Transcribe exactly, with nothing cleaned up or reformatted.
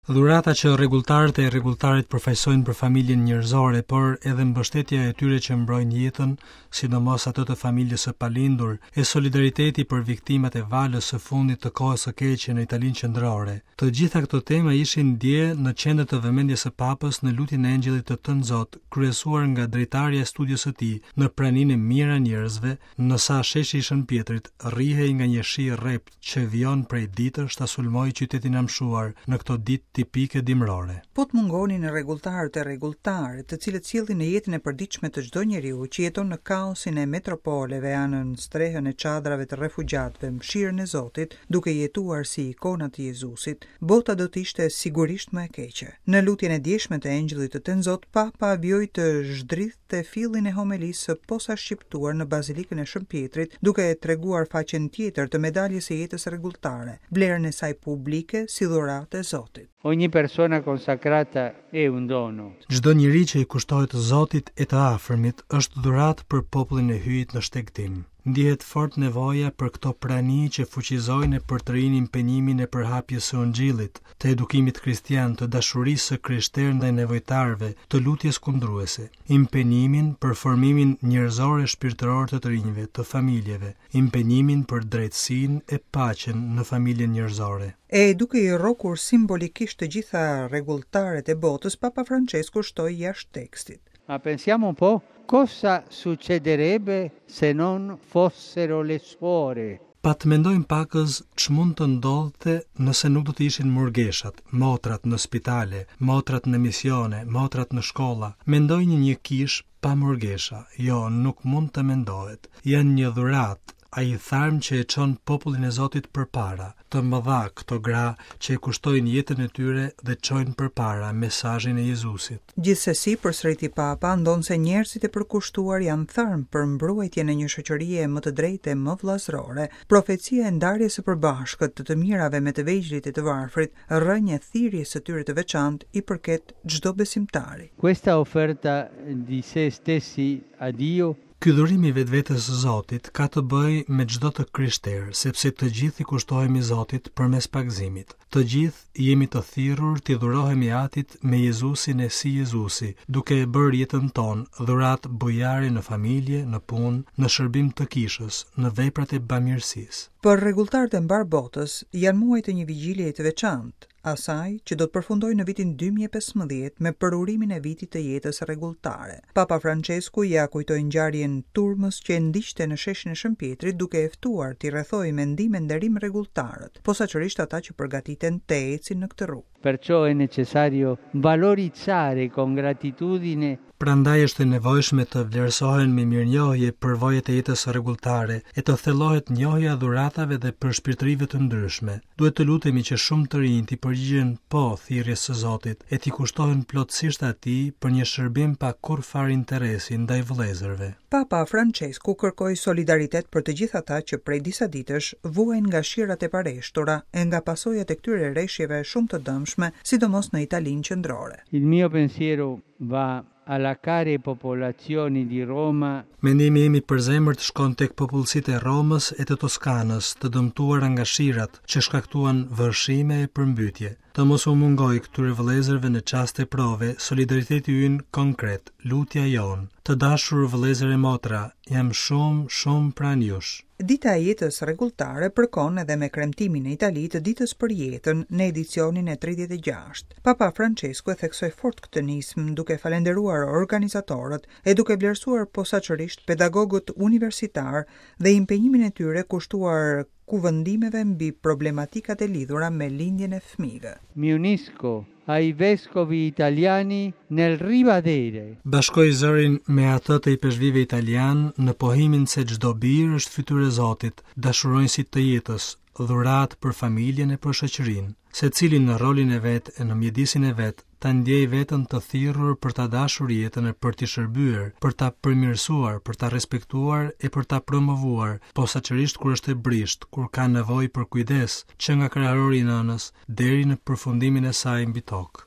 Dhurata që rregulltarët e rregulltarit përfaqësojnë për familjen njerëzore, por edhe mbështetja e tyre që mbrojnë jetën, sidomos ato të familjes së palindur, e solidariteti për viktimat e valës së fundit të kohës së keqe në Italinë qendrore. Të gjitha këto tema ishin dje në qendër të vëmendjes së Papës në lutjen e Engjëllit të Tënë Zot, kryesuar nga drejtarja e studios së tij në praninë e mirë a njerëzve, në sa sheshi i Shën Pjetrit rrihej nga një shi rrept që vijon prej ditësh ta sulmojë qytetin amshuar në këto ditë tipike dimrore. Po të mungonin rregulltarët e rregulltarët, të cilët sillin në jetën e përditshme të çdo njeriu që jeton në kaosin e metropoleve, anën strehën e çadrave të refugjatëve, mëshirën e Zotit, duke jetuar si ikona të Jezusit, bota do të ishte sigurisht më e keqe. Në lutjen e djeshme të Engjëllit të Tënë Zot, Papa vjoi të zhdrithte fillin e homilisë së posaçëptuar në Bazilikën e Shën Pjetrit, duke treguar faqen tjetër të medaljes së jetës rregulltare, vlerën e saj publike si dhuratë e Zotit. Ogni persona consacrata è un dono. Çdo njeri që i kushtohet Zotit e të afërmit është dhuratë për popullin e hyjit në shtegtim. Ndihet fort nevoja për këto prani që fuqizojnë e përtërin impenjimin e përhapjes së Ungjillit, të edukimit kristian, të dashurisë së krishterë ndaj nevojtarëve, të lutjes kundruese, impenjimin për formimin njerëzor e shpirtëror të të rinjve, të familjeve, impenjimin për drejtësinë e paqen në familjen njerëzore. E duke i rrokur simbolikisht të gjitha rregulltarët e botës, Papa Francesco shtoi jashtë tekstit. Ma pensiamo un po' cosa succederebbe se non fossero le suore. Pa të mendojmë pakës ç'mund të ndodhte nëse nuk do të ishin murgeshat, motrat në spitale, motrat në misione, motrat në shkolla. Mendojnë një kish pa murgesha. Jo, nuk mund të mendohet. Janë një dhuratë, ai tharm që e çon popullin e Zotit përpara, të mëdha këto gra që e kushtojnë jetën e tyre dhe çojnë përpara mesazhin e Jezusit. Gjithsesi, përsëriti Papa, ndon se njerëzit e përkushtuar janë tharm për mbrojtjen e një shoqërie më të drejtë e më vllazërore. Profecia e ndarjes së përbashkët të të mirave me të vegjëlit e të varfrit, rrënje thirrjes së tyre të veçantë i përket çdo besimtari. Questa offerta di se stessi a Dio. Ky dhurim i vetvetes së Zotit ka të bëjë me çdo të krishterë, sepse të gjithë i kushtohemi Zotit përmes pagëzimit. Të gjithë jemi të thirrur t'i dhurohemi Atit me Jezusin e si Jezusi, duke e bërë jetën tonë dhuratë bujare në familje, në punë, në shërbim të kishës, në veprat e bamirësisë. Për rregulltarët e mbar botës janë muajt e një vigjiljeje të veçantë, asaj që do të përfundojë në vitin dy mijë e pesëmbëdhjetë me përurimin e vitit të jetës rregulltare. Papa Francesku ja kujtoi ngjarjen turmës që e ndiqte në sheshin e Shën Pjetrit, duke e ftuar t'i rrethojë me ndihmë nderim rregulltarët, posaçërisht ata që përgatiten të ecin në këtë rrugë. Perciò è necessario valorizzare con gratitudine. Prandaj është e nevojshme të vlerësohen me mirënjohje përvojat e jetës rregulltare e të thellohet njohja dhuratave dhe përshpirtërive të ndryshme. Duhet të lutemi që shumë të rinj t'i përgjigjen po thirrjes së Zotit e t'i kushtohen plotësisht atij për një shërbim pa kurrfar interesi ndaj vëllezërve. Papa Francesku kërkoi solidaritet për të gjithë ata që prej disa ditësh vuajnë nga shirat e pareshtura e nga pasojat e këtyre rreshjeve shumë të dëmshme, sidomos në Italinë qendrore. Il mio pensiero va alla care popolazioni di Roma. Mendimi im i përzemërt shkon tek popullsitë e Romës e të Toskanës, të dëmtuara nga shirat që shkaktuan vërshime e përmbytje. Të mos u mungoj këtyre vëllezërve në çaste prove, solidariteti ynë konkret, lutja jon. Të dashur vëllezër e motra, jam shumë, shumë pranë jush. Dita e jetës rregulltare përkon edhe me kremtimin e Itali të ditës për jetën në edicionin e tridhjetë e gjashtë. Papa Francesku e theksoi fort këtë nismë duke falenderuar organizatorët e duke vlerësuar posaçërisht pedagogët universitar dhe impenjimin e tyre kushtuar kuvëndimeve mbi problematikat e lidhura me lindjen e fëmijëve. Mi unisco ai vescovi italiani nel ribadire. Bashkoj zërin me atë të i peshvive italian në pohimin se çdo bir është fytyrë e Zotit, dashurojnësit të jetës, dhuratë për familjen e për shoqërinë. Secili në rolin e vet e në mjedisin e vet, ta ndjej veten të thirrur për ta dashur jetën e për t'i shërbyer, për ta përmirësuar, për ta respektuar e për ta promovuar, posaçërisht kur është e brisht, kur ka nevojë për kujdes, që nga krahërori i nënës deri në përfundimin e saj mbi tokë.